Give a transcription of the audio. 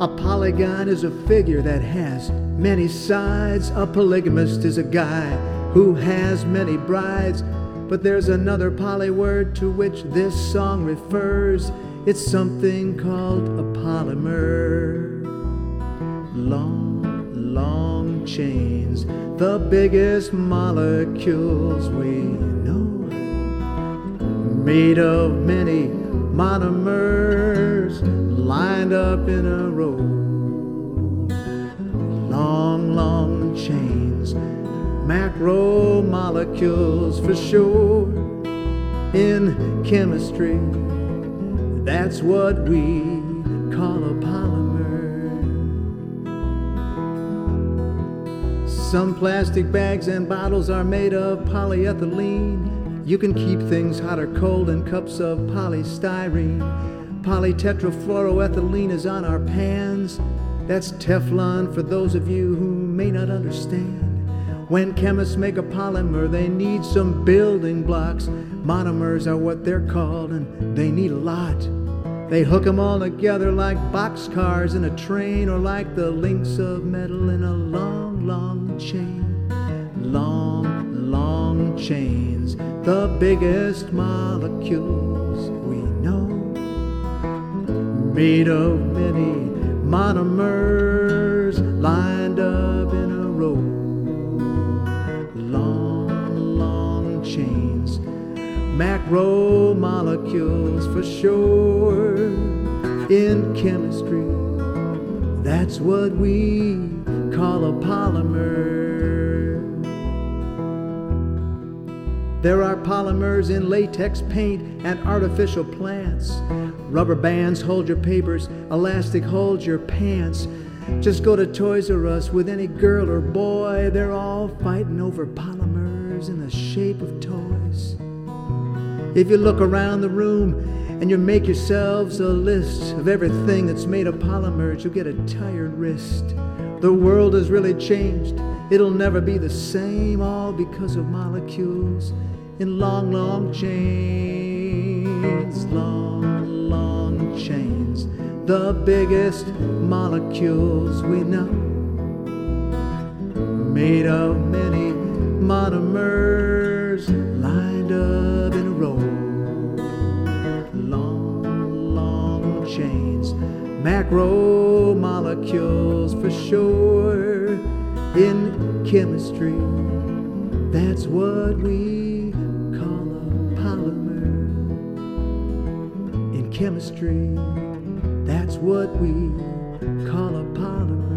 A polygon is a figure that has many sides. A polygamist is a guy who has many brides. But there's another poly word to which this song refers. It's something called a polymer. Long, long chains, the biggest molecules we know, made of many monomers lined up in a row. Long, long chains, macromolecules for sure. In chemistry, that's what we call a polymer. Some plastic bags and bottles are made of polyethylene. You can keep things hot or cold in cups of polystyrene. Polytetrafluoroethylene is on our pans. That's Teflon for those of you who may not understand. When chemists make a polymer, they need some building blocks. Monomers are what they're called, and they need a lot. They hook them all together like boxcars in a train, or like the links of metal in a long, long chain. Long, long chains, the biggest molecules we know, made of many monomers lined up in a row. Long, long chains, macromolecules for sure. In chemistry, that's what we call a polymer. There are polymers in latex paint and artificial plants. Rubber bands hold your papers, elastic holds your pants. Just go to Toys R Us with any girl or boy, they're all fighting over polymers in the shape of toys. If you look around the room and you make yourselves a list of everything that's made of polymers, you'll get a tired wrist. The world has really changed. It'll never be the same, all because of molecules in long, long chains. Long, long chains, the biggest molecules we know, made of many monomers lined up in a row. Long, long chains, macromolecules for sure. In chemistry, that's what we call a polymer. In chemistry, that's what we call a polymer.